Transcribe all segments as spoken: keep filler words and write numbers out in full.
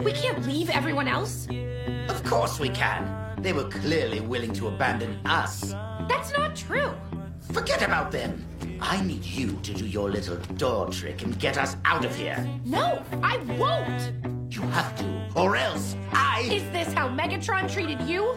We can't leave everyone else. Of course we can. They were clearly willing to abandon us. That's not true. Forget about them. I need you to do your little door trick and get us out of here. No, I won't. You have to, or else I... Is this how Megatron treated you?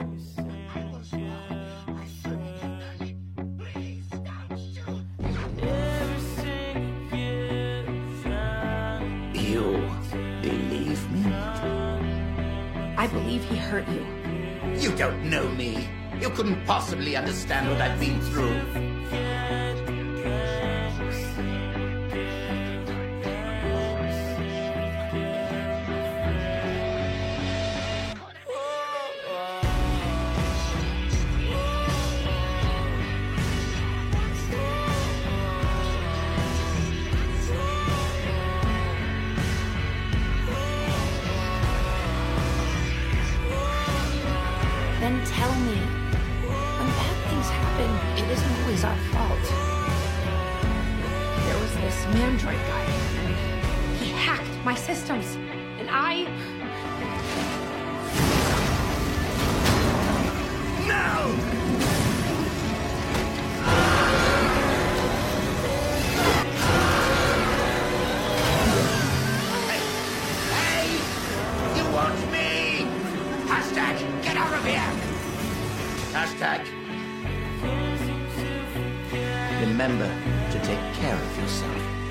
You believe me? I believe he hurt you. You don't know me. You couldn't possibly understand what I've been through. Then tell me, when bad things happen, it isn't always our fault. There was this Mandroid guy, and he hacked my systems, and I... No! Hey! Hey! You want me? Hashtag, get out of here! Hashtag. Remember to take care of yourself.